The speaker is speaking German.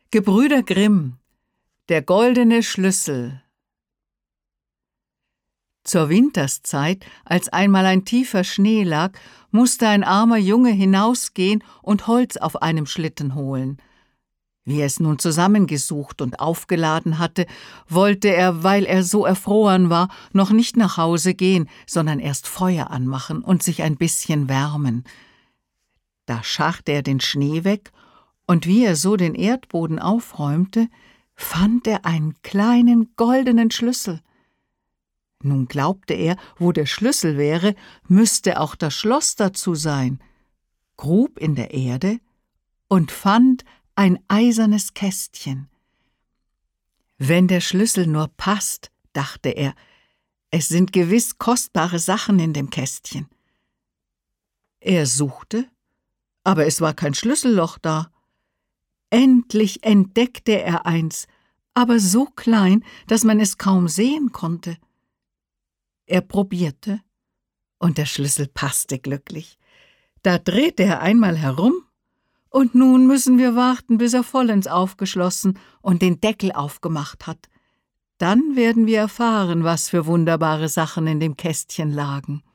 Gebrüder Grimm, der goldene Schlüssel. Zur Winterszeit, als einmal ein tiefer Schnee lag, musste ein armer Junge hinausgehen und Holz auf einem Schlitten holen. Wie er es nun zusammengesucht und aufgeladen hatte, wollte er, weil er so erfroren war, noch nicht nach Hause gehen, sondern erst Feuer anmachen und sich ein bisschen wärmen. Da scharrte er den Schnee weg, und wie er so den Erdboden aufräumte, fand er einen kleinen goldenen Schlüssel. Nun glaubte er, wo der Schlüssel wäre, müsste auch das Schloss dazu sein, grub in der Erde und fand ein eisernes Kästchen. Wenn der Schlüssel nur passt, dachte er, es sind gewiss kostbare Sachen in dem Kästchen. Er suchte, aber es war kein Schlüsselloch da. Endlich entdeckte er eins, aber so klein, dass man es kaum sehen konnte. Er probierte, und der Schlüssel passte glücklich. Da drehte er einmal herum, und nun müssen wir warten, bis er vollends aufgeschlossen und den Deckel aufgemacht hat. Dann werden wir erfahren, was für wunderbare Sachen in dem Kästchen lagen.